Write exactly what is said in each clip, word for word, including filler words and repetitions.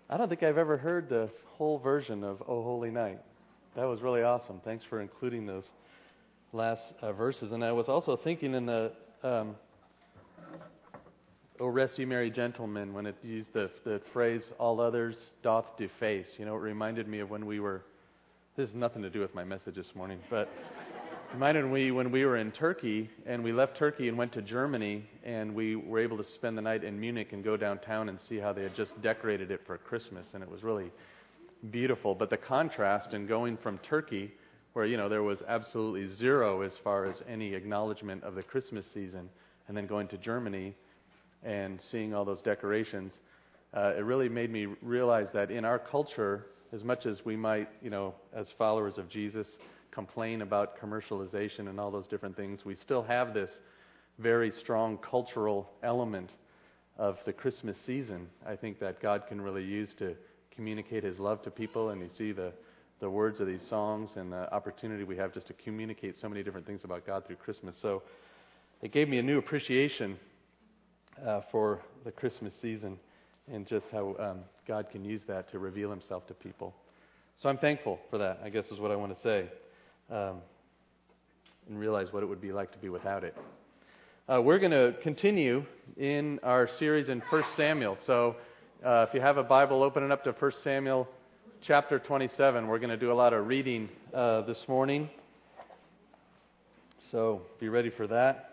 I don't think I've ever heard the whole version of O Holy Night. That was really awesome. Thanks for including those last uh, verses. And I was also thinking in the um, O Rest Ye Merry Gentlemen, when it used the, the phrase, all others doth deface. You know, it reminded me of when we were, this has nothing to do with my message this morning, but it reminded me when we were in Turkey, and we left Turkey and went to Germany, and we were able to spend the night in Munich and go downtown and see how they had just decorated it for Christmas, and it was really beautiful. But the contrast in going from Turkey, where, you know, there was absolutely zero as far as any acknowledgement of the Christmas season, and then going to Germany and seeing all those decorations, uh, it really made me realize that in our culture, as much as we might, you know, as followers of Jesus, complain about commercialization and all those different things, we still have this very strong cultural element of the Christmas season. I think that God can really use to communicate His love to people, and you see the, the words of these songs and the opportunity we have just to communicate so many different things about God through Christmas. So it gave me a new appreciation uh, for the Christmas season and just how um, God can use that to reveal Himself to people. So I'm thankful for that, I guess is what I want to say. Um, and realize what it would be like to be without it. Uh, we're going to continue in our series in First Samuel. So uh, if you have a Bible, open it up to First Samuel chapter twenty-seven. We're going to do a lot of reading uh, this morning. So be ready for that.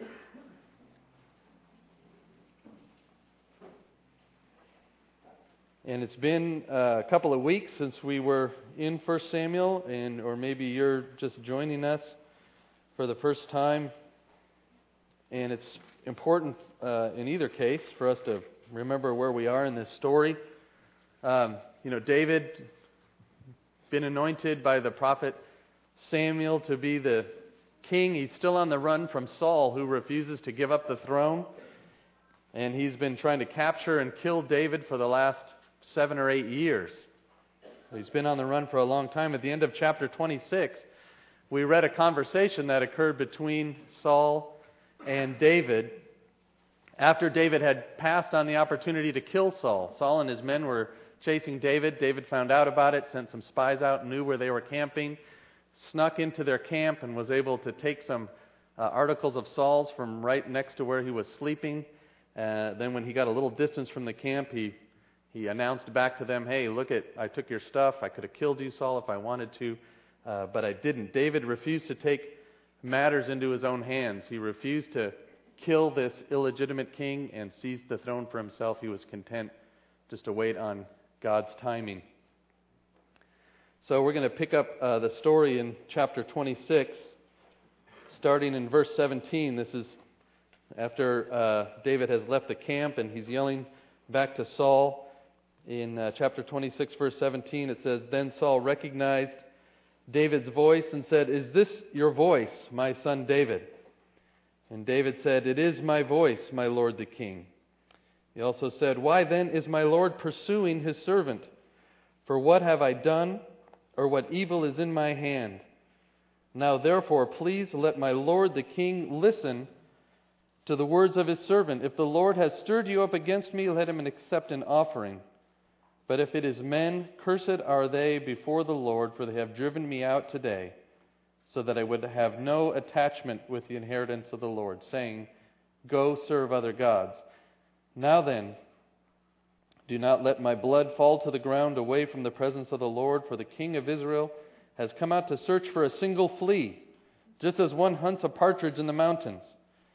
And it's been uh, a couple of weeks since we were in First Samuel, and or maybe you're just joining us for the first time. And it's important uh, in either case for us to remember where we are in this story. Um, you know, David, been anointed by the prophet Samuel to be the king. He's still on the run from Saul, who refuses to give up the throne. And he's been trying to capture and kill David for the last seven or eight years. He's been on the run for a long time. At the end of chapter twenty-six, we read a conversation that occurred between Saul and David after David had passed on the opportunity to kill Saul. Saul and his men were chasing David. David found out about it, sent some spies out, knew where they were camping, snuck into their camp and was able to take some uh, articles of Saul's from right next to where he was sleeping. Uh, then when he got a little distance from the camp, he He announced back to them, hey, look at, I took your stuff. I could have killed you, Saul, if I wanted to, uh, but I didn't. David refused to take matters into his own hands. He refused to kill this illegitimate king and seize the throne for himself. He was content just to wait on God's timing. So we're going to pick up uh, the story in chapter twenty-six, starting in verse seventeen. This is after uh, David has left the camp and he's yelling back to Saul. In uh, chapter twenty-six, verse seventeen, it says, Then Saul recognized David's voice and said, Is this your voice, my son David? And David said, It is my voice, my lord the king. He also said, Why then is my lord pursuing his servant? For what have I done, or what evil is in my hand? Now therefore, please let my lord the king listen to the words of his servant. If the Lord has stirred you up against me, let him accept an offering. But if it is men, cursed are they before the Lord, for they have driven me out today, so that I would have no attachment with the inheritance of the Lord, saying, Go serve other gods. Now then, do not let my blood fall to the ground away from the presence of the Lord, for the king of Israel has come out to search for a single flea, just as one hunts a partridge in the mountains.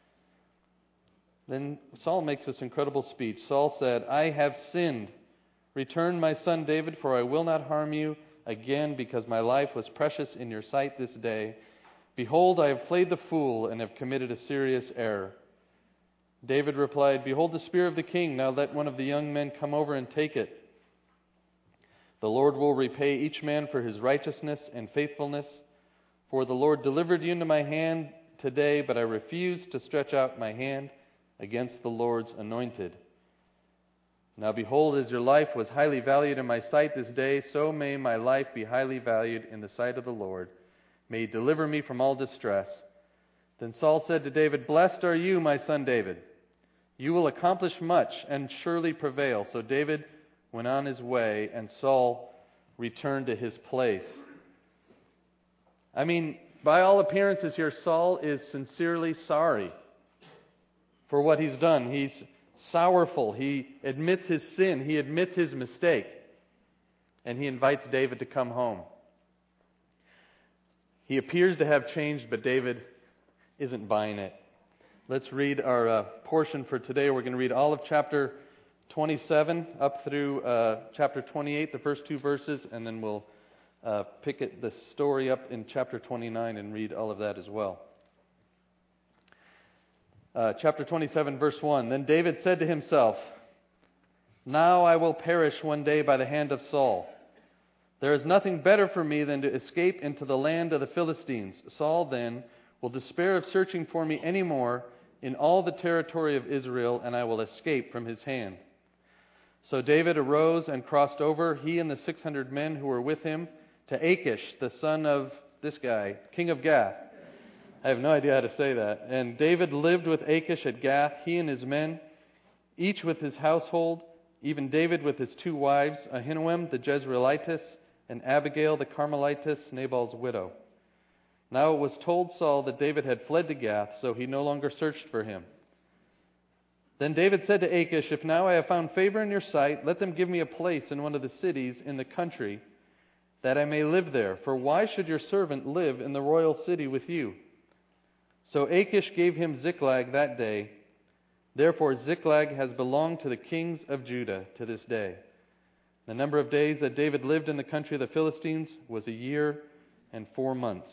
Then Saul makes this incredible speech. Saul said, I have sinned. Return, my son David, for I will not harm you again, because my life was precious in your sight this day. Behold, I have played the fool and have committed a serious error. David replied, Behold the spear of the king. Now let one of the young men come over and take it. The Lord will repay each man for his righteousness and faithfulness. For the Lord delivered you into my hand today, but I refused to stretch out my hand against the Lord's anointed. Now behold, as your life was highly valued in my sight this day, so may my life be highly valued in the sight of the Lord. May He deliver me from all distress. Then Saul said to David, Blessed are you, my son David. You will accomplish much and surely prevail. So David went on his way, and Saul returned to his place. I mean, by all appearances here, Saul is sincerely sorry for what he's done. He's sorrowful. He admits his sin. He admits his mistake. And he invites David to come home. He appears to have changed, but David isn't buying it. Let's read our uh, portion for today. We're going to read all of chapter twenty-seven up through uh, chapter twenty-eight, the first two verses, and then we'll uh, pick it, the story up in chapter twenty-nine and read all of that as well. Uh, chapter twenty-seven, verse one. Then David said to himself, "Now I will perish one day by the hand of Saul. There is nothing better for me than to escape into the land of the Philistines. Saul then will despair of searching for me any more in all the territory of Israel, and I will escape from his hand." So David arose and crossed over, he and the six hundred men who were with him, to Achish, the son of this guy, king of Gath. I have no idea how to say that. And David lived with Achish at Gath, he and his men, each with his household, even David with his two wives, Ahinoam the Jezreelitess, and Abigail the Carmelitess, Nabal's widow. Now it was told Saul that David had fled to Gath, so he no longer searched for him. Then David said to Achish, "If now I have found favor in your sight, let them give me a place in one of the cities in the country, that I may live there. For why should your servant live in the royal city with you?" So Achish gave him Ziklag that day. Therefore Ziklag has belonged to the kings of Judah to this day. The number of days that David lived in the country of the Philistines was a year and four months.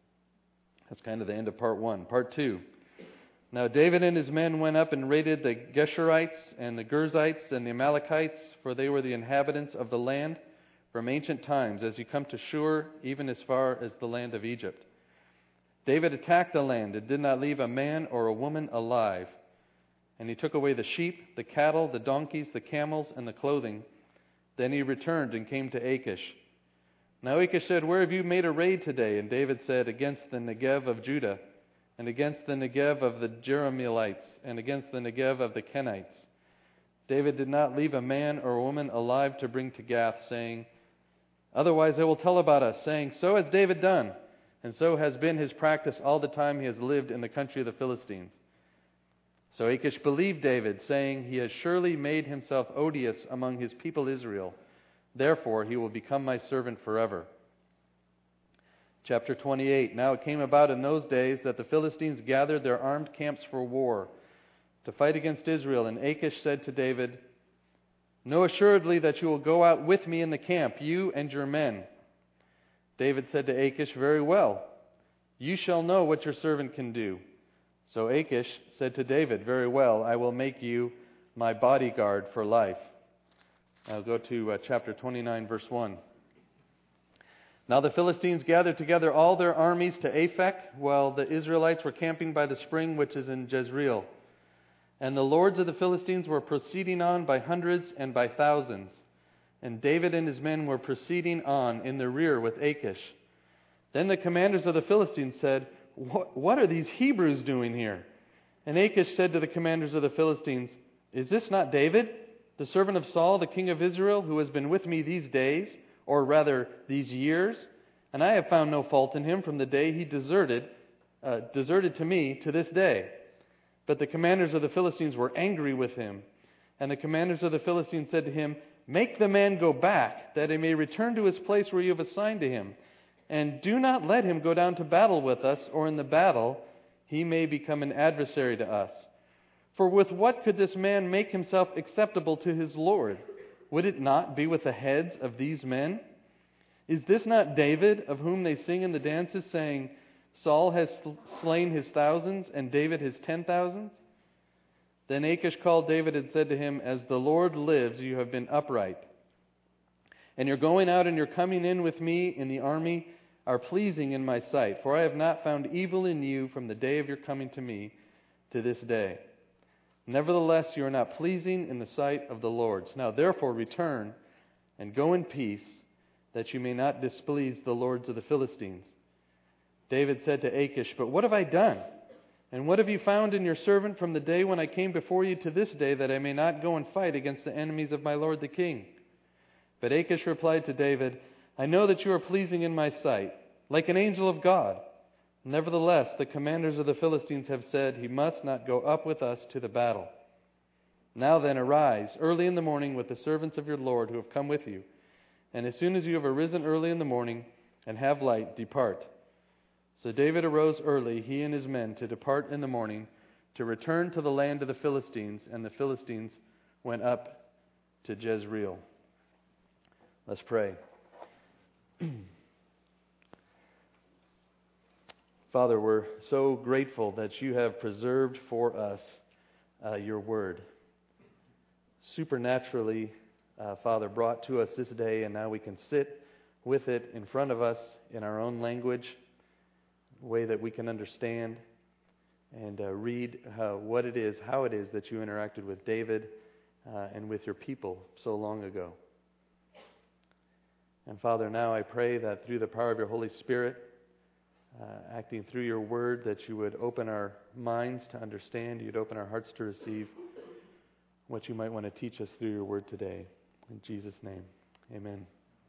That's kind of the end of part one. Part two. Now David and his men went up and raided the Geshurites and the Girzites and the Amalekites, for they were the inhabitants of the land from ancient times, as you come to Shur, even as far as the land of Egypt. David attacked the land and did not leave a man or a woman alive. And he took away the sheep, the cattle, the donkeys, the camels, and the clothing. Then he returned and came to Achish. Now Achish said, "Where have you made a raid today?" And David said, "Against the Negev of Judah, and against the Negev of the Jerahmeelites, and against the Negev of the Kenites." David did not leave a man or a woman alive to bring to Gath, saying, "Otherwise I will tell about us," saying, "So has David done, and so has been his practice all the time he has lived in the country of the Philistines." So Achish believed David, saying, "He has surely made himself odious among his people Israel. Therefore he will become my servant forever." Chapter twenty-eight. Now it came about in those days that the Philistines gathered their armed camps for war to fight against Israel. And Achish said to David, "Know assuredly that you will go out with me in the camp, you and your men." David said to Achish, "Very well. You shall know what your servant can do." So Achish said to David, "Very well, I will make you my bodyguard for life." I'll go to uh, chapter twenty-nine, verse one. Now the Philistines gathered together all their armies to Aphek, while the Israelites were camping by the spring which is in Jezreel. And the lords of the Philistines were proceeding on by hundreds and by thousands. And David and his men were proceeding on in the rear with Achish. Then the commanders of the Philistines said, What, what are these Hebrews doing here?" And Achish said to the commanders of the Philistines, "Is this not David, the servant of Saul, the king of Israel, who has been with me these days, or rather these years? And I have found no fault in him from the day he deserted, uh, deserted to me to this day." But the commanders of the Philistines were angry with him. And the commanders of the Philistines said to him, "Make the man go back, that he may return to his place where you have assigned to him. And do not let him go down to battle with us, or in the battle he may become an adversary to us. For with what could this man make himself acceptable to his Lord? Would it not be with the heads of these men? Is this not David, of whom they sing in the dances, saying, 'Saul has slain his thousands, and David his ten thousands?'" Then Achish called David and said to him, "As the Lord lives, you have been upright. And your going out and your coming in with me in the army are pleasing in my sight, for I have not found evil in you from the day of your coming to me to this day. Nevertheless, you are not pleasing in the sight of the Lord. Now therefore return and go in peace, that you may not displease the lords of the Philistines." David said to Achish, "But what have I done? And what have you found in your servant from the day when I came before you to this day, that I may not go and fight against the enemies of my lord the king?" But Achish replied to David, I know that you are pleasing in my sight, like an angel of God. Nevertheless, the commanders of the Philistines have said, he must not go up with us to the battle. Now then, arise early in the morning with the servants of your Lord who have come with you. And as soon as you have arisen early in the morning and have light, depart. So David arose early, he and his men, to depart in the morning, to return to the land of the Philistines, and the Philistines went up to Jezreel. Let's pray. Father, we're so grateful that you have preserved for us uh, your word. Supernaturally, uh, Father, brought to us this day, and now we can sit with it in front of us in our own language, a way that we can understand and uh, read uh, what it is, how it is that you interacted with David uh, and with your people so long ago. And Father, now I pray that through the power of your Holy Spirit, uh, acting through your word, that you would open our minds to understand, you'd open our hearts to receive what you might want to teach us through your word today. In Jesus' name, amen.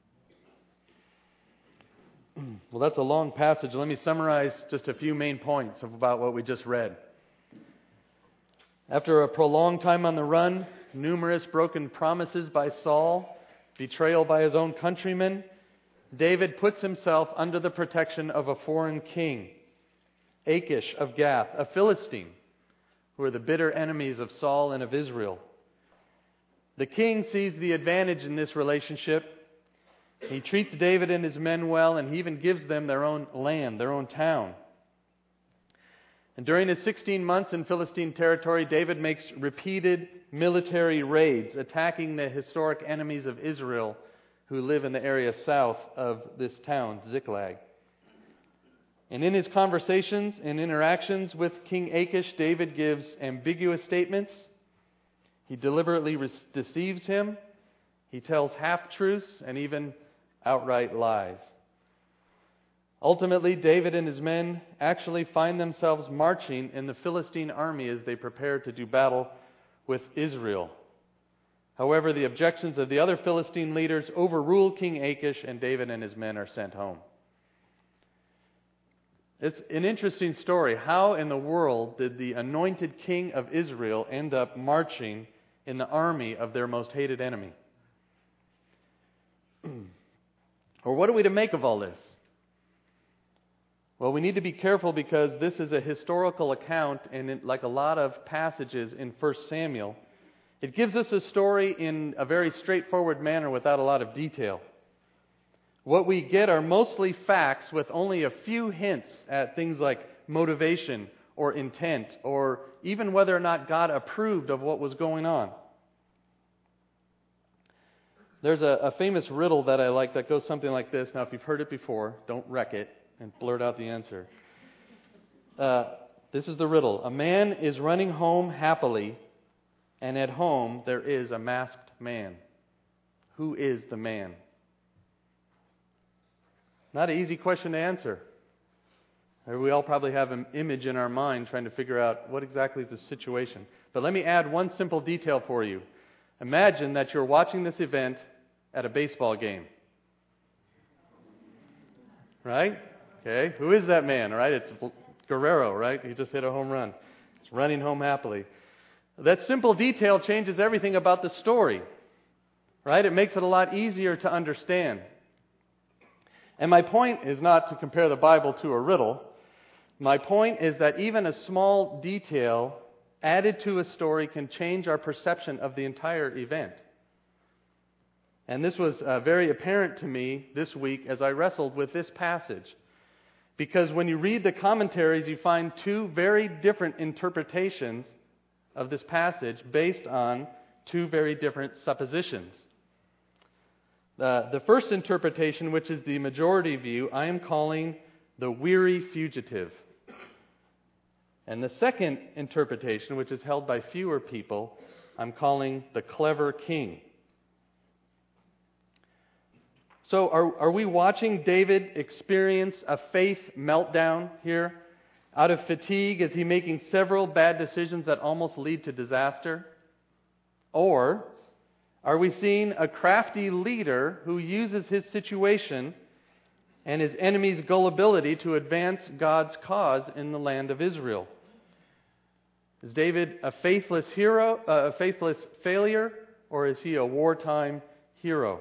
Well, that's a long passage. Let me summarize just a few main points about what we just read. After a prolonged time on the run, numerous broken promises by Saul, betrayal by his own countrymen, David puts himself under the protection of a foreign king, Achish of Gath, a Philistine, who are the bitter enemies of Saul and of Israel. The king sees the advantage in this relationship. He treats David and his men well, and he even gives them their own land, their own town. And during his sixteen months in Philistine territory, David makes repeated military raids, attacking the historic enemies of Israel who live in the area south of this town, Ziklag. And in his conversations and interactions with King Achish, David gives ambiguous statements. He deliberately re- deceives him. He tells half-truths and even outright lies. Ultimately, David and his men actually find themselves marching in the Philistine army as they prepare to do battle with Israel. However, the objections of the other Philistine leaders overrule King Achish, and David and his men are sent home. It's an interesting story. How in the world did the anointed king of Israel end up marching in the army of their most hated enemy? Or what are we to make of all this? Well, we need to be careful because this is a historical account, and it, like a lot of passages in First Samuel, it gives us a story in a very straightforward manner without a lot of detail. What we get are mostly facts with only a few hints at things like motivation or intent, or even whether or not God approved of what was going on. There's a, a famous riddle that I like that goes something like this. Now, if you've heard it before, don't wreck it and blurt out the answer. Uh, this is the riddle. A man is running home happily, and at home there is a masked man. Who is the man? Not an easy question to answer. We all probably have an image in our mind trying to figure out what exactly is the situation. But let me add one simple detail for you. Imagine that you're watching this event at a baseball game. Right? Okay, who is that man? Right? It's Guerrero, right? He just hit a home run. He's running home happily. That simple detail changes everything about the story. Right? It makes it a lot easier to understand. And my point is not to compare the Bible to a riddle. My point is that even a small detail added to a story can change our perception of the entire event. And this was uh, very apparent to me this week as I wrestled with this passage. Because when you read the commentaries, you find two very different interpretations of this passage based on two very different suppositions. Uh, the first interpretation, which is the majority view, I am calling the weary fugitive. And the second interpretation, which is held by fewer people, I'm calling the clever king. So are, are we watching David experience a faith meltdown here? Out of fatigue, is he making several bad decisions that almost lead to disaster? Or Are we seeing a crafty leader who uses his situation and his enemy's gullibility to advance God's cause in the land of Israel? Is David a faithless hero, uh, a faithless failure, or is he a wartime hero?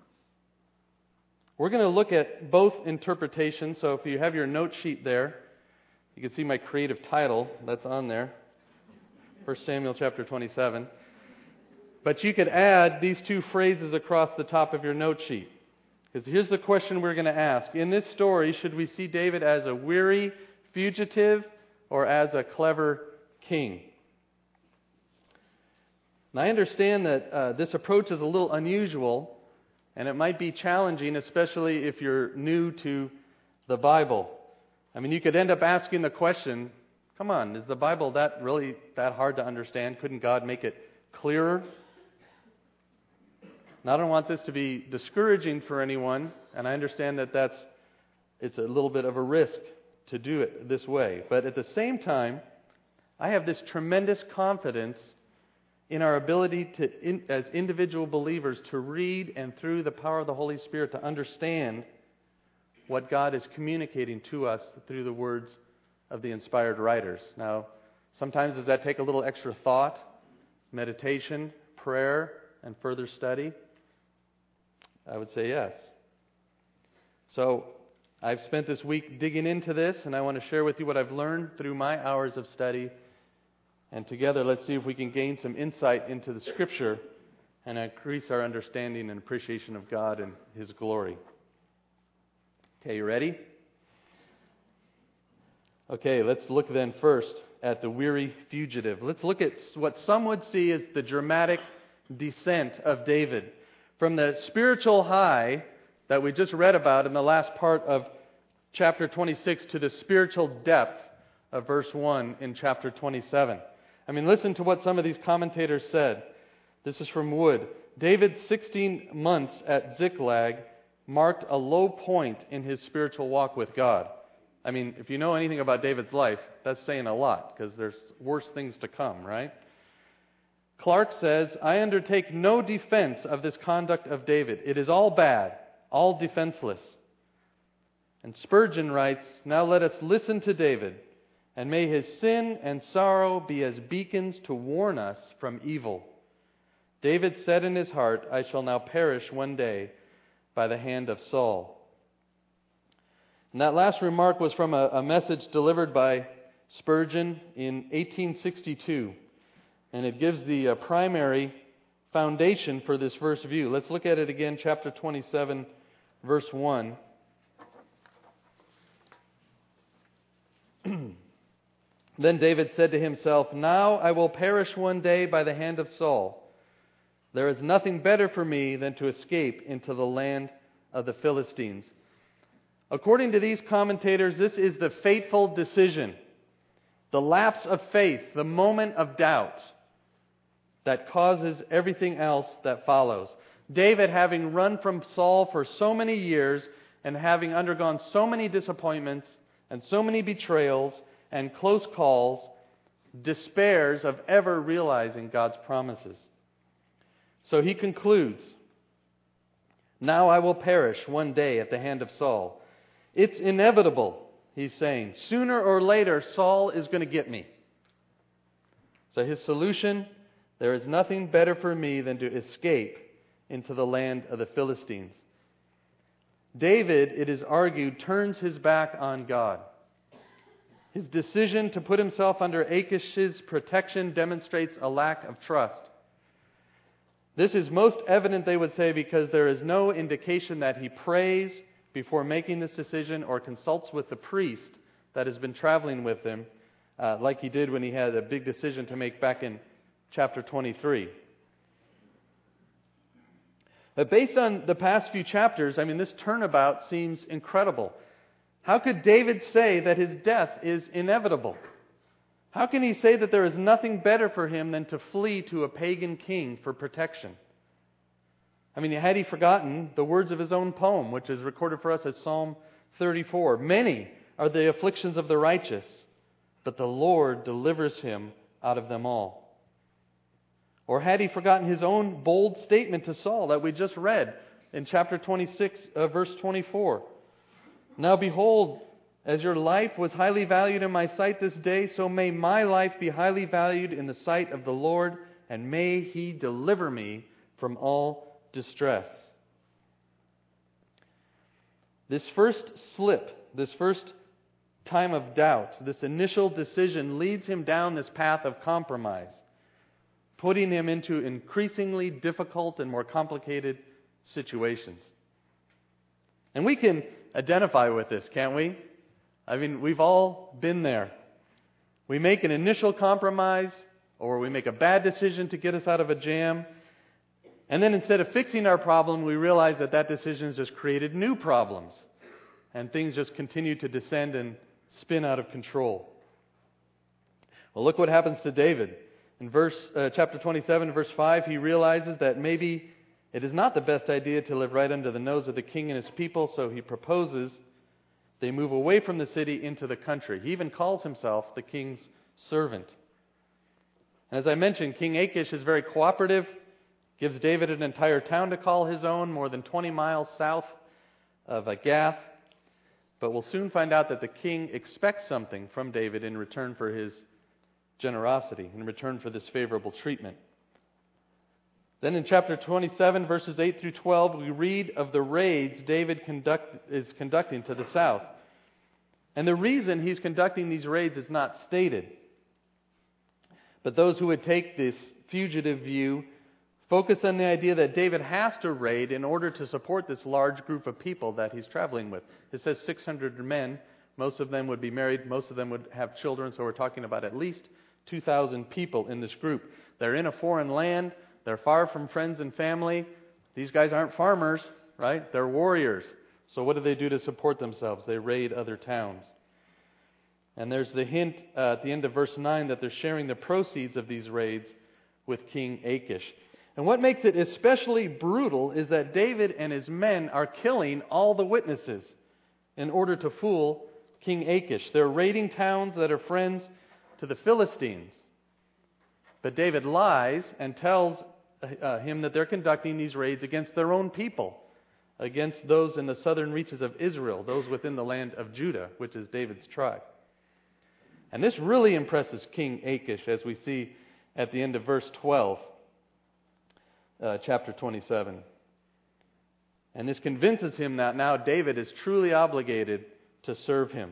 We're going to look at both interpretations. So if you have your note sheet there, you can see my creative title that's on there, First Samuel chapter twenty-seven. But you could add these two phrases across the top of your note sheet. Because here's the question we're going to ask. In this story, should we see David as a weary fugitive or as a clever king? Now, I understand that uh, this approach is a little unusual, and it might be challenging, especially if you're new to the Bible. I mean, you could end up asking the question, come on, is the Bible that really that hard to understand? Couldn't God make it clearer? Now, I don't want this to be discouraging for anyone, and I understand that that's it's a little bit of a risk to do it this way. But at the same time, I have this tremendous confidence in our ability to, in, as individual believers, to read and through the power of the Holy Spirit to understand what God is communicating to us through the words of the inspired writers. Now, sometimes does that take a little extra thought, meditation, prayer, and further study? I would say yes. So, I've spent this week digging into this, and I want to share with you what I've learned through my hours of study. And together, let's see if we can gain some insight into the Scripture and increase our understanding and appreciation of God and His glory. Okay, you ready? Okay, let's look then first at the weary fugitive. Let's look at what some would see as the dramatic descent of David from the spiritual high that we just read about in the last part of chapter twenty-six to the spiritual depth of verse one in chapter twenty-seven. I mean, listen to what some of these commentators said. This is from Wood. David's sixteen months at Ziklag marked a low point in his spiritual walk with God. I mean, if you know anything about David's life, that's saying a lot, because there's worse things to come, right? Clark says, I undertake no defense of this conduct of David. It is all bad, all defenseless. And Spurgeon writes, now let us listen to David, and may his sin and sorrow be as beacons to warn us from evil. David said in his heart, I shall now perish one day by the hand of Saul. And that last remark was from a, a message delivered by Spurgeon in eighteen sixty-two. And it gives the uh, primary foundation for this verse view. Let's look at it again, chapter twenty-seven, verse one. Then David said to himself, now I will perish one day by the hand of Saul. There is nothing better for me than to escape into the land of the Philistines. According to these commentators, this is the fateful decision, the lapse of faith, the moment of doubt that causes everything else that follows. David, having run from Saul for so many years and having undergone so many disappointments and so many betrayals and close calls, despairs of ever realizing God's promises. So he concludes, now I will perish one day at the hand of Saul. It's inevitable, he's saying. Sooner or later, Saul is going to get me. So his solution, there is nothing better for me than to escape into the land of the Philistines. David, it is argued, turns his back on God. His decision to put himself under Achish's protection demonstrates a lack of trust. This is most evident, they would say, because there is no indication that he prays before making this decision or consults with the priest that has been traveling with him, uh, like he did when he had a big decision to make back in chapter twenty-three. But based on the past few chapters, I mean, this turnabout seems incredible. How could David say that his death is inevitable? How can he say that there is nothing better for him than to flee to a pagan king for protection? I mean, had he forgotten the words of his own poem, which is recorded for us as Psalm thirty-four? Many are the afflictions of the righteous, but the Lord delivers him out of them all. Or had he forgotten his own bold statement to Saul that we just read in chapter twenty-six, uh, verse twenty-four? Now behold, as your life was highly valued in my sight this day, so may my life be highly valued in the sight of the Lord, and may He deliver me from all distress. This first slip, this first time of doubt, this initial decision leads him down this path of compromise, putting him into increasingly difficult and more complicated situations. And we can identify with this, can't we? I mean, we've all been there. We make an initial compromise, or we make a bad decision to get us out of a jam, and then instead of fixing our problem, we realize that that decision has just created new problems, and things just continue to descend and spin out of control. Well, look what happens to David. In verse uh, chapter twenty-seven, verse five, he realizes that maybe it is not the best idea to live right under the nose of the king and his people, so he proposes they move away from the city into the country. He even calls himself the king's servant. As I mentioned, King Achish is very cooperative, gives David an entire town to call his own, more than twenty miles south of Gath. But we'll soon find out that the king expects something from David in return for his generosity, in return for this favorable treatment. Then in chapter twenty-seven, verses eight through twelve, we read of the raids David conduct, is conducting to the south. And the reason he's conducting these raids is not stated. But those who would take this fugitive view focus on the idea that David has to raid in order to support this large group of people that he's traveling with. It says six hundred men. Most of them would be married. Most of them would have children. So we're talking about at least two thousand people in this group. They're in a foreign land. They're far from friends and family. These guys aren't farmers, right? They're warriors. So what do they do to support themselves? They raid other towns. And there's the hint uh, at the end of verse nine that they're sharing the proceeds of these raids with King Achish. And what makes it especially brutal is that David and his men are killing all the witnesses in order to fool King Achish. They're raiding towns that are friends to the Philistines. But David lies and tells uh, him that they're conducting these raids against their own people, against those in the southern reaches of Israel, those within the land of Judah, which is David's tribe. And this really impresses King Achish, as we see at the end of verse twelve, uh, chapter twenty-seven. And this convinces him that now David is truly obligated to serve him.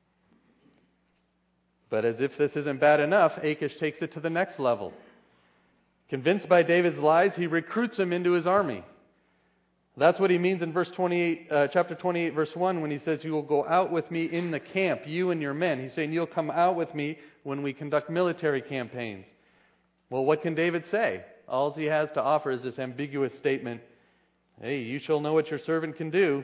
But as if this isn't bad enough, Achish takes it to the next level. Convinced by David's lies, he recruits him into his army. That's what he means in verse twenty-eight, uh, chapter twenty-eight, verse one, when he says, "You will go out with me in the camp, you and your men." He's saying, "You'll come out with me when we conduct military campaigns." Well, what can David say? All he has to offer is this ambiguous statement, "Hey, you shall know what your servant can do."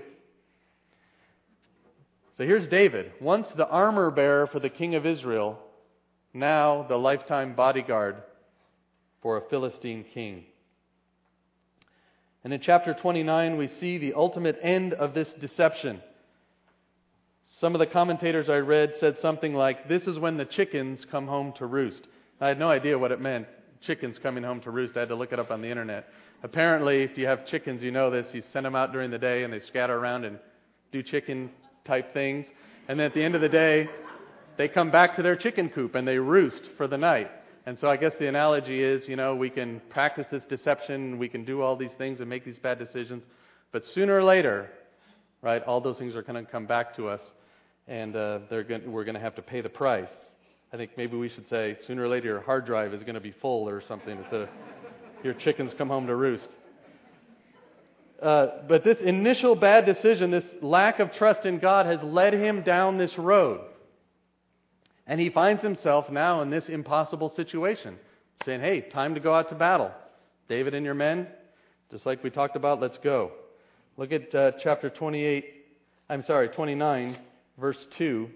So here's David, once the armor bearer for the king of Israel, now the lifetime bodyguard for a Philistine king. And in chapter twenty-nine, we see the ultimate end of this deception. Some of the commentators I read said something like, "This is when the chickens come home to roost." I had no idea what it meant, chickens coming home to roost. I had to look it up on the internet. Apparently, if you have chickens, you know this. You send them out during the day and they scatter around and do chicken-type things. And then at the end of the day, they come back to their chicken coop and they roost for the night. And so I guess the analogy is, you know, we can practice this deception, we can do all these things and make these bad decisions, but sooner or later, right, all those things are going to come back to us, and uh, they're going, we're going to have to pay the price. I think maybe we should say, sooner or later your hard drive is going to be full or something instead of your chickens come home to roost. Uh, but this initial bad decision, this lack of trust in God, has led him down this road. And he finds himself now in this impossible situation, saying, "Hey, time to go out to battle. David and your men, just like we talked about, let's go." Look at uh, chapter twenty-eight, I'm sorry, twenty-nine, verse two.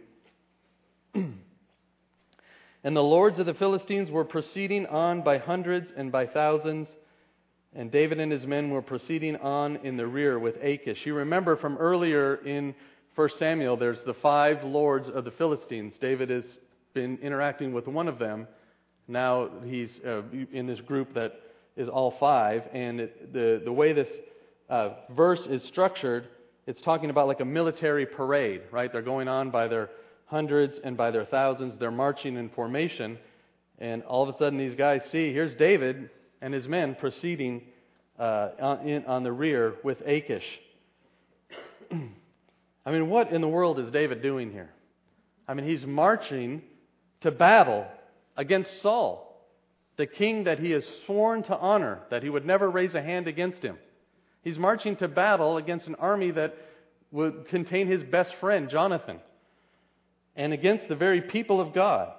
"And the lords of the Philistines were proceeding on by hundreds and by thousands, and David and his men were proceeding on in the rear with Achish." You remember from earlier in First Samuel, there's the five lords of the Philistines. David has been interacting with one of them, Now he's uh, in this group that is all five, and it, the the way this uh, verse is structured, it's talking about like a military parade, right? They're going on by their hundreds and by their thousands. They're marching in formation, and all of a sudden these guys see, here's David and his men proceeding uh, on, in, on the rear with Achish. I mean, what in the world is David doing here? I mean, he's marching to battle against Saul, the king that he has sworn to honor, that he would never raise a hand against him. He's marching to battle against an army that would contain his best friend, Jonathan, and against the very people of God.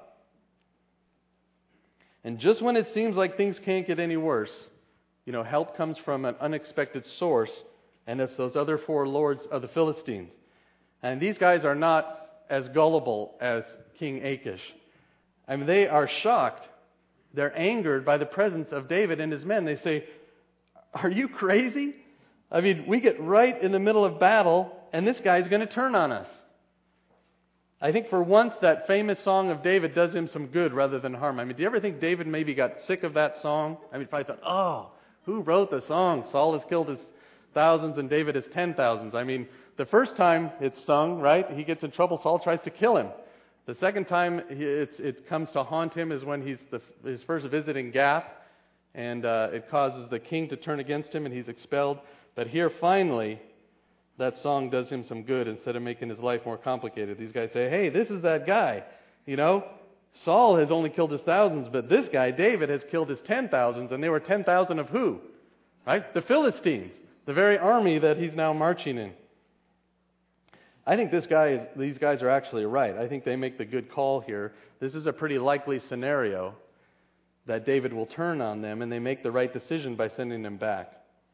And just when it seems like things can't get any worse, you know, help comes from an unexpected source, and it's those other four lords of the Philistines. And these guys are not as gullible as King Achish. I mean, they are shocked. They're angered by the presence of David and his men. They say, "Are you crazy? I mean, we get right in the middle of battle, and this guy's going to turn on us." I think for once that famous song of David does him some good rather than harm. I mean, do you ever think David maybe got sick of that song? I mean, probably thought, oh, who wrote the song? Saul has killed his thousands and David his ten thousands. I mean, the first time it's sung, right, he gets in trouble, Saul tries to kill him. The second time he, it's, it comes to haunt him is when he's the, his first visit in Gath, and uh, it causes the king to turn against him, and he's expelled. But here, finally, that song does him some good instead of making his life more complicated. These guys say, hey, this is that guy. You know, Saul has only killed his thousands, but this guy, David, has killed his ten thousands, and they were ten thousand of who? Right? The Philistines, the very army that he's now marching in. I think this guy is, these guys are actually right. I think they make the good call here. This is a pretty likely scenario that David will turn on them, and they make the right decision by sending them back.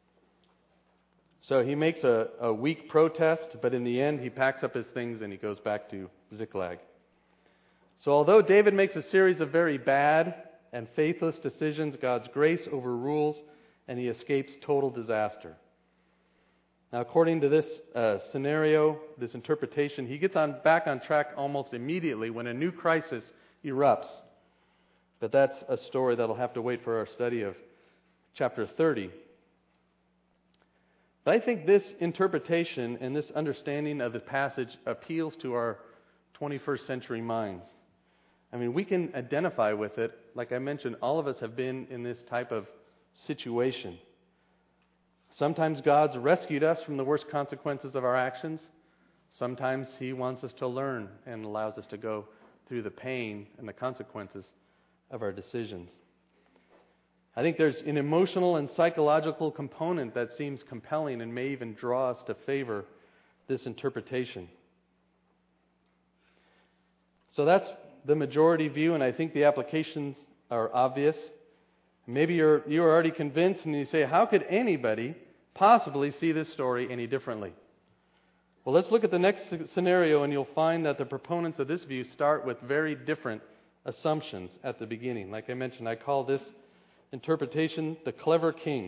So he makes a, a weak protest, but in the end he packs up his things and he goes back to Ziklag. So although David makes a series of very bad and faithless decisions, God's grace overrules and he escapes total disaster. Now, according to this uh, scenario, this interpretation, he gets on back on track almost immediately when a new crisis erupts. But that's a story that'll have to wait for our study of chapter thirty. But I think this interpretation and this understanding of the passage appeals to our twenty-first century minds. I mean, we can identify with it. Like I mentioned, all of us have been in this type of situation. Sometimes God's rescued us from the worst consequences of our actions. Sometimes He wants us to learn and allows us to go through the pain and the consequences of our decisions. I think there's an emotional and psychological component that seems compelling and may even draw us to favor this interpretation. So that's the majority view, and I think the applications are obvious. Maybe you're you're already convinced, and you say, how could anybody possibly see this story any differently? Well, let's look at the next scenario, and you'll find that the proponents of this view start with very different assumptions at the beginning. Like I mentioned, I call this interpretation the clever king.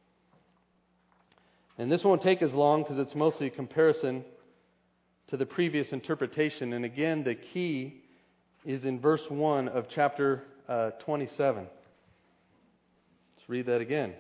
And this won't take as long because it's mostly a comparison to the previous interpretation. And again, the key is in verse one of chapter uh, twenty-seven. Let's read that again.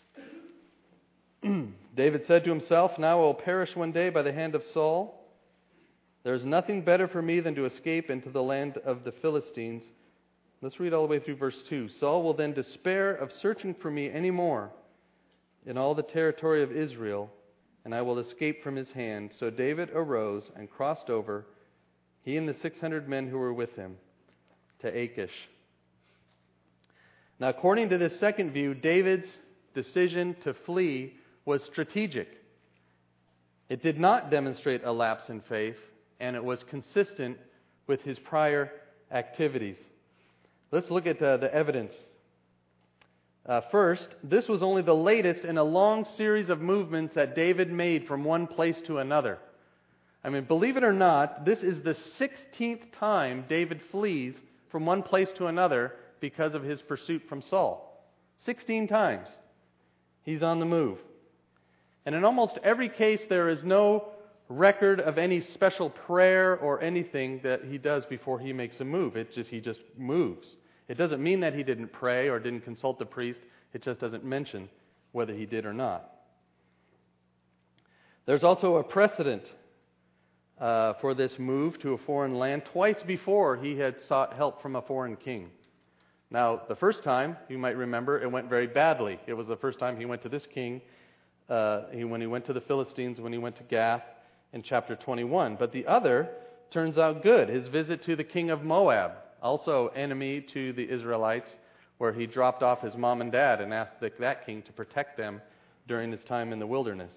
David said to himself, now I will perish one day by the hand of Saul. There is nothing better for me than to escape into the land of the Philistines. Let's read all the way through verse two. Saul will then despair of searching for me any more in all the territory of Israel, and I will escape from his hand. So David arose and crossed over, he and the six hundred men who were with him, to Achish. Now, according to this second view, David's decision to flee was strategic. It did not demonstrate a lapse in faith, and it was consistent with his prior activities. Let's look at uh, the evidence. Uh, first, this was only the latest in a long series of movements that David made from one place to another. I mean, believe it or not, this is the sixteenth time David flees from one place to another because of his pursuit from Saul. Sixteen times he's on the move. And in almost every case, there is no record of any special prayer or anything that he does before he makes a move. It just he just moves. It doesn't mean that he didn't pray or didn't consult the priest. It just doesn't mention whether he did or not. There's also a precedent uh, for this move to a foreign land. Twice before, he had sought help from a foreign king. Now, the first time, you might remember, it went very badly. It was the first time he went to this king, uh, he, when he went to the Philistines, when he went to Gath in chapter twenty-one. But the other turns out good. His visit to the king of Moab, also enemy to the Israelites, where he dropped off his mom and dad and asked the, that king to protect them during his time in the wilderness.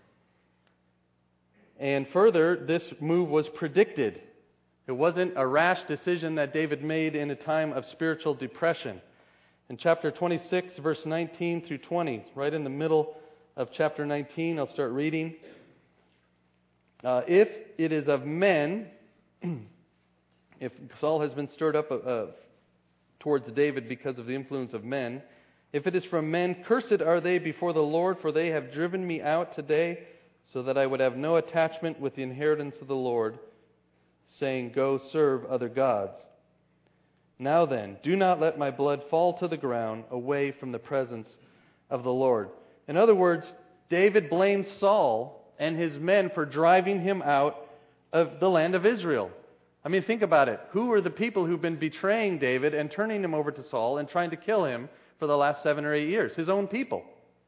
And further, this move was predicted. It wasn't a rash decision that David made in a time of spiritual depression. In chapter twenty-six, verse nineteen through twenty, right in the middle of chapter nineteen, I'll start reading. Uh, if it is of men, if Saul has been stirred up uh, towards David because of the influence of men, if it is from men, cursed are they before the Lord, for they have driven me out today, so that I would have no attachment with the inheritance of the Lord, saying, go serve other gods. Now then, do not let my blood fall to the ground away from the presence of the Lord. In other words, David blames Saul and his men for driving him out of the land of Israel. I mean, think about it. Who are the people who've been betraying David and turning him over to Saul and trying to kill him for the last seven or eight years? His own people.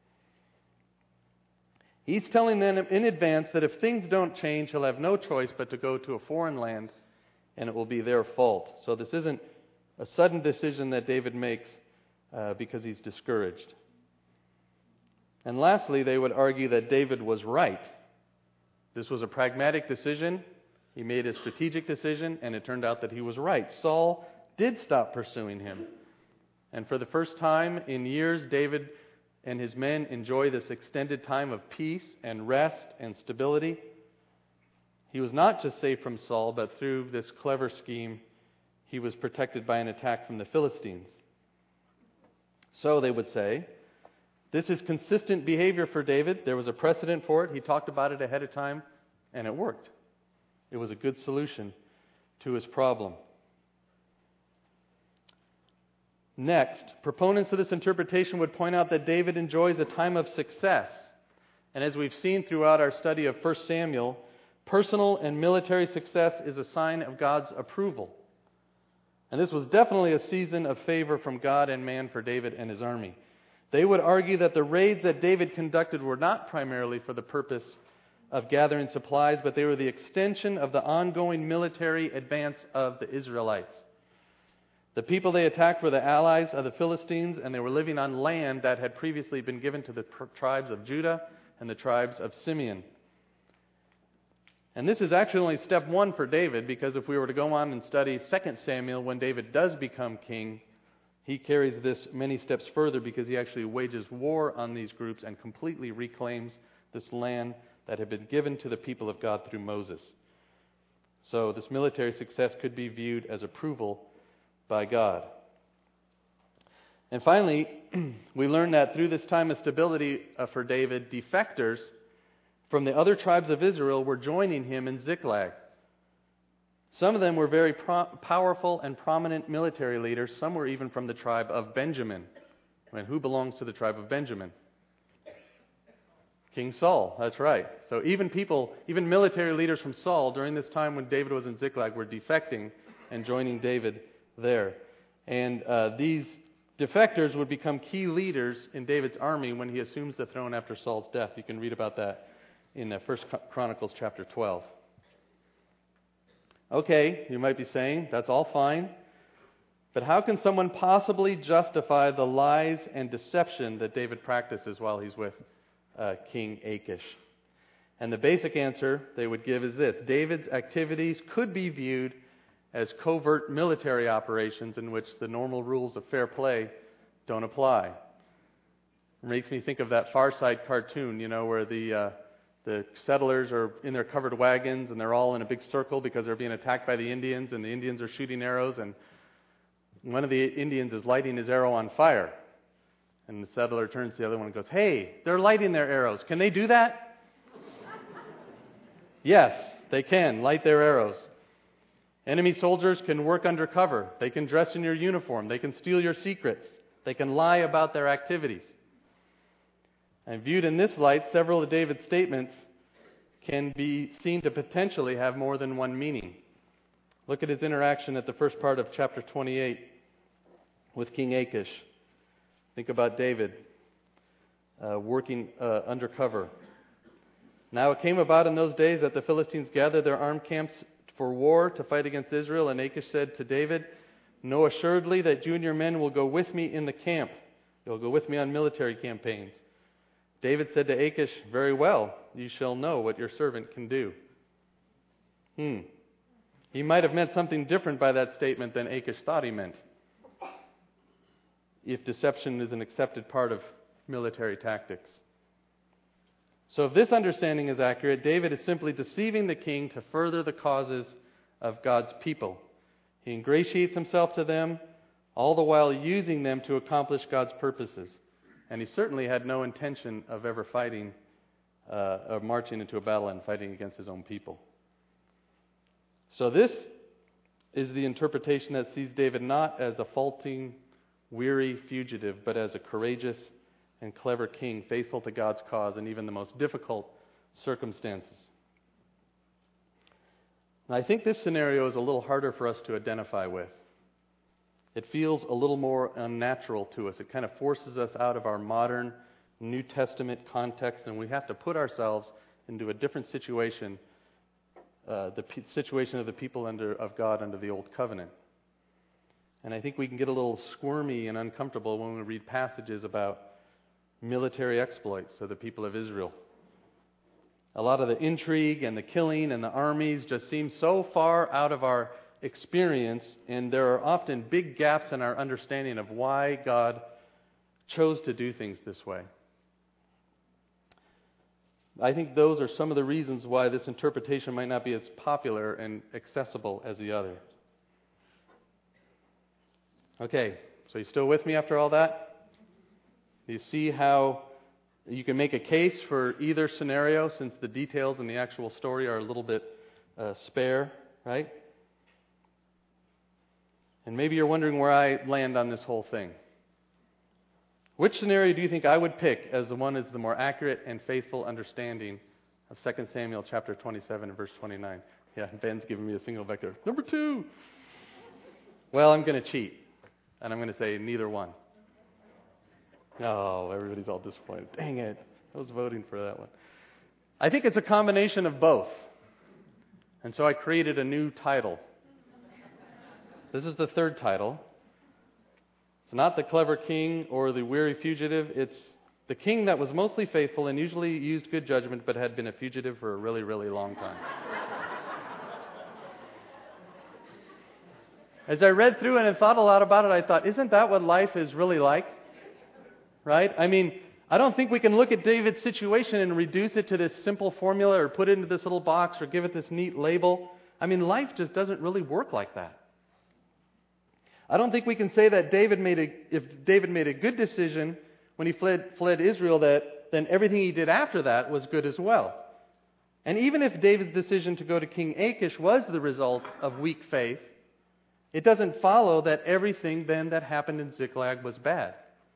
He's telling them in advance that if things don't change, he'll have no choice but to go to a foreign land, and it will be their fault. So this isn't a sudden decision that David makes uh, because he's discouraged. And lastly, they would argue that David was right. This was a pragmatic decision. He made a strategic decision, and it turned out that he was right. Saul did stop pursuing him. And for the first time in years, David and his men enjoy this extended time of peace and rest and stability. He was not just safe from Saul, but through this clever scheme, he was protected by an attack from the Philistines. So they would say, this is consistent behavior for David. There was a precedent for it. He talked about it ahead of time, and it worked. It was a good solution to his problem. Next, proponents of this interpretation would point out that David enjoys a time of success. And as we've seen throughout our study of First Samuel, personal and military success is a sign of God's approval. And this was definitely a season of favor from God and man for David and his army. They would argue that the raids that David conducted were not primarily for the purpose of gathering supplies, but they were the extension of the ongoing military advance of the Israelites. The people they attacked were the allies of the Philistines, and they were living on land that had previously been given to the tribes of Judah and the tribes of Simeon. And this is actually only step one for David, because if we were to go on and study Second Samuel, when David does become king, he carries this many steps further because he actually wages war on these groups and completely reclaims this land that had been given to the people of God through Moses. So this military success could be viewed as approval by God. And finally, we learn that through this time of stability uh, for David, defectors from the other tribes of Israel were joining him in Ziklag. Some of them were very pro- powerful and prominent military leaders. Some were even from the tribe of Benjamin. And who belongs to the tribe of Benjamin? King Saul, that's right. So even people, even military leaders from Saul during this time when David was in Ziklag were defecting and joining David there. And uh, these defectors would become key leaders in David's army when he assumes the throne after Saul's death. You can read about that in uh, First Chronicles chapter twelve. Okay, you might be saying, that's all fine. But how can someone possibly justify the lies and deception that David practices while he's with uh, King Achish? And the basic answer they would give is this: David's activities could be viewed as covert military operations in which the normal rules of fair play don't apply. It makes me think of that Far Side cartoon, you know, where the uh, the settlers are in their covered wagons and they're all in a big circle because they're being attacked by the Indians, and the Indians are shooting arrows, and one of the Indians is lighting his arrow on fire. And the settler turns to the other one and goes, "Hey, they're lighting their arrows. Can they do that?" Yes, they can light their arrows. Enemy soldiers can work undercover. They can dress in your uniform. They can steal your secrets. They can lie about their activities. And viewed in this light, several of David's statements can be seen to potentially have more than one meaning. Look at his interaction at the first part of chapter twenty-eight with King Achish. Think about David uh, working uh, undercover. Now it came about in those days that the Philistines gathered their armed camps for war to fight against Israel, and Achish said to David, "Know assuredly that you and your men will go with me in the camp. You'll go with me on military campaigns." David said to Achish, "Very well, you shall know what your servant can do." Hmm. He might have meant something different by that statement than Achish thought he meant, if deception is an accepted part of military tactics. So if this understanding is accurate, David is simply deceiving the king to further the causes of God's people. He ingratiates himself to them, all the while using them to accomplish God's purposes. And he certainly had no intention of ever fighting, uh, of marching into a battle and fighting against his own people. So this is the interpretation that sees David not as a faulting, weary fugitive, but as a courageous and clever king, faithful to God's cause in even the most difficult circumstances. And I think this scenario is a little harder for us to identify with. It feels a little more unnatural to us. It kind of forces us out of our modern New Testament context, and we have to put ourselves into a different situation, uh, the p- situation of the people under of God under the Old Covenant. And I think we can get a little squirmy and uncomfortable when we read passages about military exploits of the people of Israel. A lot of the intrigue and the killing and the armies just seem so far out of our experience, and there are often big gaps in our understanding of why God chose to do things this way. I think those are some of the reasons why this interpretation might not be as popular and accessible as the other. Okay, so you still with me after all that? You see how you can make a case for either scenario, since the details in the actual story are a little bit uh, spare, right? And maybe you're wondering where I land on this whole thing. Which scenario do you think I would pick as the one is the more accurate and faithful understanding of Second Samuel chapter twenty-seven and verse twenty-nine? Yeah, Ben's giving me a single vector. Number two. Well, I'm going to cheat, and I'm going to say neither one. Oh, everybody's all disappointed. Dang it. I was voting for that one. I think it's a combination of both. And so I created a new title. This is the third title. It's not the clever king or the weary fugitive. It's the king that was mostly faithful and usually used good judgment, but had been a fugitive for a really, really long time. As I read through and I thought a lot about it, I thought, isn't that what life is really like? Right? I mean, I don't think we can look at David's situation and reduce it to this simple formula or put it into this little box or give it this neat label. I mean, life just doesn't really work like that. I don't think we can say that David made a, if David made a good decision when he fled, fled Israel, that then everything he did after that was good as well. And even if David's decision to go to King Achish was the result of weak faith, it doesn't follow that everything then that happened in Ziklag was bad.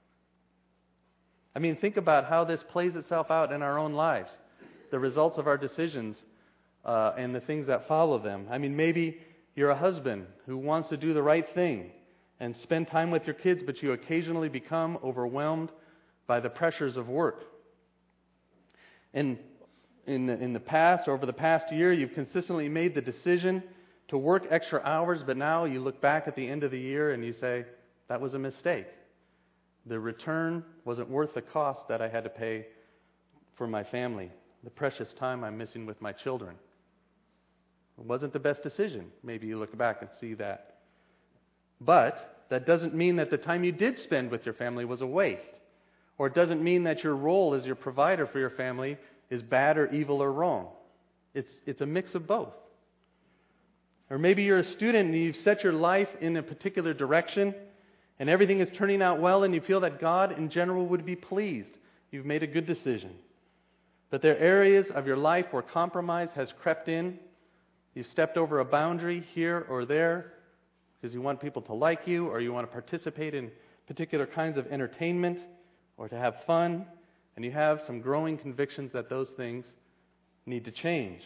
I mean, think about how this plays itself out in our own lives, the results of our decisions uh, and the things that follow them. I mean, maybe you're a husband who wants to do the right thing and spend time with your kids, but you occasionally become overwhelmed by the pressures of work. And in the, in the past, over the past year, you've consistently made the decision to work extra hours, but now you look back at the end of the year and you say, that was a mistake. The return wasn't worth the cost that I had to pay for my family, the precious time I'm missing with my children. It wasn't the best decision. Maybe you look back and see that. But that doesn't mean that the time you did spend with your family was a waste. Or it doesn't mean that your role as your provider for your family is bad or evil or wrong. It's, it's a mix of both. Or maybe you're a student and you've set your life in a particular direction and everything is turning out well and you feel that God in general would be pleased. You've made a good decision. But there are areas of your life where compromise has crept in, You've stepped over a boundary here or there because you want people to like you, or you want to participate in particular kinds of entertainment or to have fun, and you have some growing convictions that those things need to change.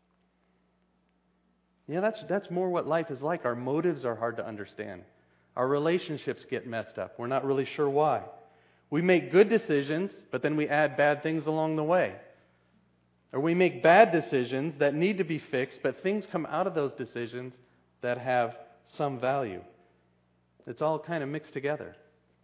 Yeah, that's that's more what life is like. Our motives are hard to understand. Our relationships get messed up. We're not really sure why. We make good decisions, but then we add bad things along the way. Or we make bad decisions that need to be fixed, but things come out of those decisions that have some value. It's all kind of mixed together.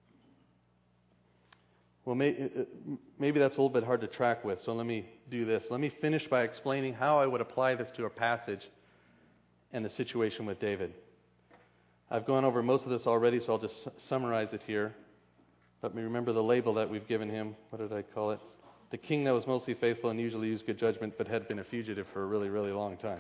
Well, may, maybe that's a little bit hard to track with, so let me do this. Let me finish by explaining how I would apply this to a passage and the situation with David. I've gone over most of this already, so I'll just su- summarize it here. Let me remember the label that we've given him. What did I call it? The king that was mostly faithful and usually used good judgment, but had been a fugitive for a really, really long time.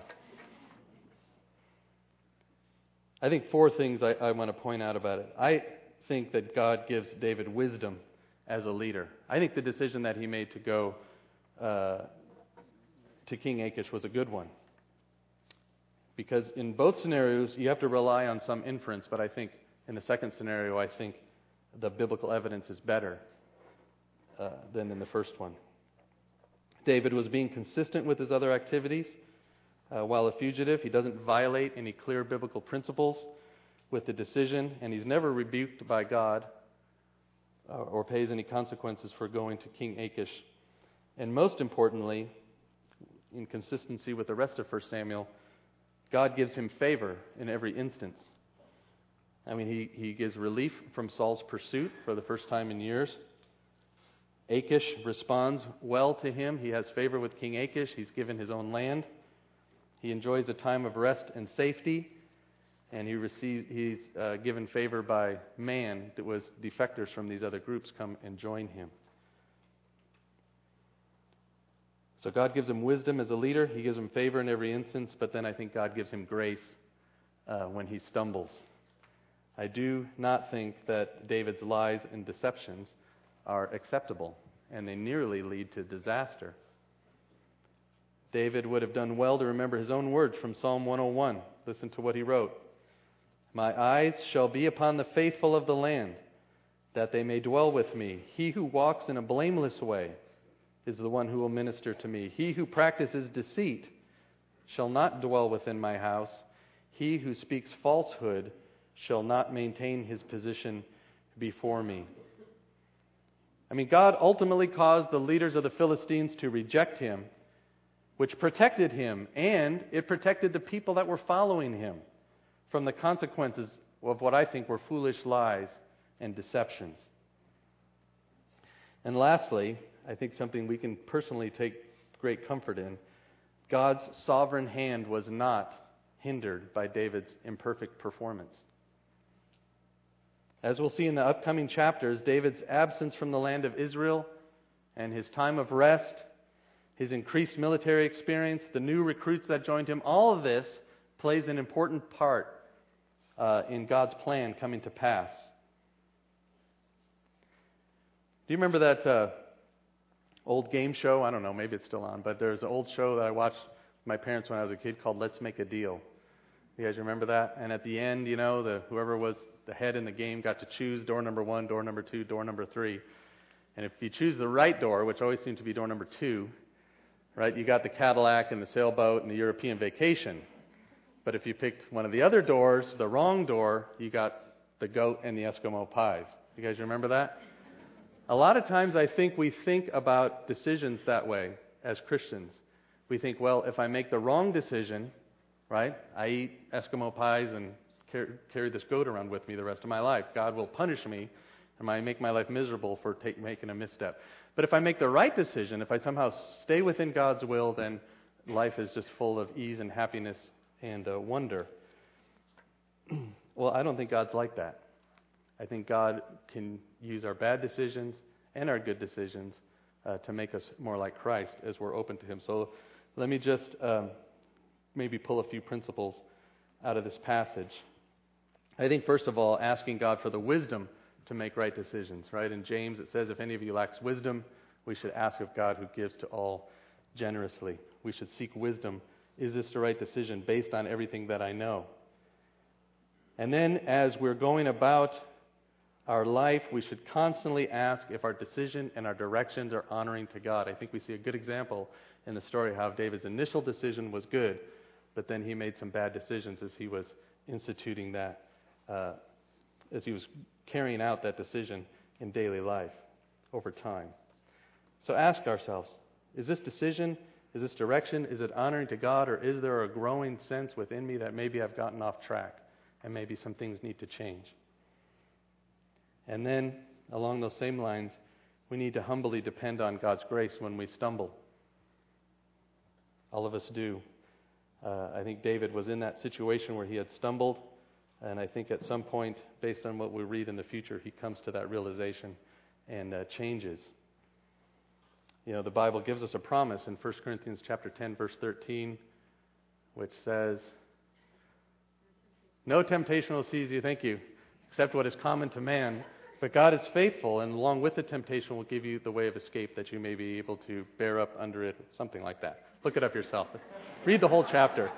I think four things I, I want to point out about it. I think that God gives David wisdom as a leader. I think the decision that he made to go uh, to King Achish was a good one. Because in both scenarios, you have to rely on some inference, but I think in the second scenario, I think the biblical evidence is better uh, than in the first one. David was being consistent with his other activities. Uh, while a fugitive, he doesn't violate any clear biblical principles with the decision, and he's never rebuked by God uh, or pays any consequences for going to King Achish. And most importantly, in consistency with the rest of First Samuel, God gives him favor in every instance. I mean, he, he gives relief from Saul's pursuit for the first time in years. Achish responds well to him. He has favor with King Achish. He's given his own land. He enjoys a time of rest and safety, and he receives, he's uh, given favor by man that was defectors from these other groups come and join him. So God gives him wisdom as a leader. He gives him favor in every instance, but then I think God gives him grace uh, when he stumbles. I do not think that David's lies and deceptions are acceptable, and they nearly lead to disaster. David would have done well to remember his own words from Psalm one oh one. Listen to what he wrote. My eyes shall be upon the faithful of the land, that they may dwell with me. He who walks in a blameless way is the one who will minister to me. He who practices deceit shall not dwell within my house. He who speaks falsehood shall not maintain his position before me. I mean, God ultimately caused the leaders of the Philistines to reject him, which protected him, and it protected the people that were following him from the consequences of what I think were foolish lies and deceptions. And lastly, I think something we can personally take great comfort in, God's sovereign hand was not hindered by David's imperfect performance. As we'll see in the upcoming chapters, David's absence from the land of Israel and his time of rest, his increased military experience, the new recruits that joined him, all of this plays an important part uh, in God's plan coming to pass. Do you remember that uh, old game show? I don't know, maybe it's still on, but there's an old show that I watched with my parents when I was a kid called Let's Make a Deal. You guys remember that? And at the end, you know, the whoever was the head in the game got to choose door number one, door number two, door number three. And if you choose the right door, which always seemed to be door number two, right, you got the Cadillac and the sailboat and the European vacation. But if you picked one of the other doors, the wrong door, you got the goat and the Eskimo pies. You guys remember that? A lot of times I think we think about decisions that way as Christians. We think, well, if I make the wrong decision, right, I eat Eskimo pies and car- carry this goat around with me the rest of my life. God will punish me and I make my life miserable for take, making a misstep. But if I make the right decision, if I somehow stay within God's will, then life is just full of ease and happiness and uh, wonder. Well, I don't think God's like that. I think God can use our bad decisions and our good decisions uh, to make us more like Christ as we're open to Him. So let me just um, maybe pull a few principles out of this passage. I think, first of all, asking God for the wisdom to make right decisions, right? In James it says, if any of you lacks wisdom, we should ask of God who gives to all generously. We should seek wisdom Is this the right decision based on everything that I know? And then as we're going about our life, we should constantly ask if our decision and our directions are honoring to God. I think we see a good example in the story how David's initial decision was good, but then he made some bad decisions as he was instituting that, uh, as he was carrying out that decision in daily life over time. So ask ourselves, is this decision, is this direction, is it honoring to God, or is there a growing sense within me that maybe I've gotten off track and maybe some things need to change? And then, along those same lines, we need to humbly depend on God's grace when we stumble. All of us do. Uh, I think David was in that situation where he had stumbled, and I think at some point, based on what we read in the future, he comes to that realization and uh, changes. You know, the Bible gives us a promise in First Corinthians chapter ten, verse thirteen, which says, "No temptation will seize you, thank you, except what is common to man. But God is faithful, and along with the temptation will give you the way of escape that you may be able to bear up under it," something like that. Look it up yourself. Read the whole chapter.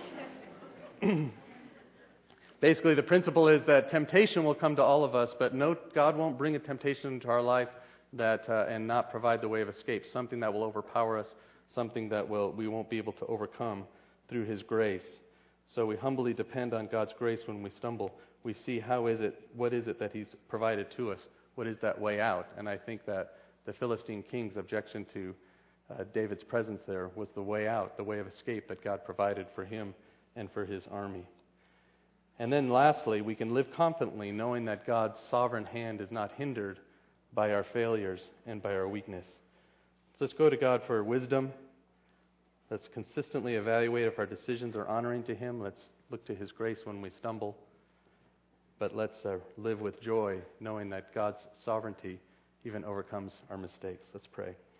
Basically, the principle is that temptation will come to all of us, but no, God won't bring a temptation into our life that uh, and not provide the way of escape, something that will overpower us, something that will we won't be able to overcome through His grace. So we humbly depend on God's grace when we stumble. We see how is it, what is it that He's provided to us? What is that way out? And I think that the Philistine king's objection to uh, David's presence there was the way out, the way of escape that God provided for him and for his army. And then lastly, we can live confidently knowing that God's sovereign hand is not hindered by our failures and by our weakness. So let's go to God for wisdom. Let's consistently evaluate if our decisions are honoring to Him. Let's look to His grace when we stumble. But let's uh, live with joy, knowing that God's sovereignty even overcomes our mistakes. Let's pray.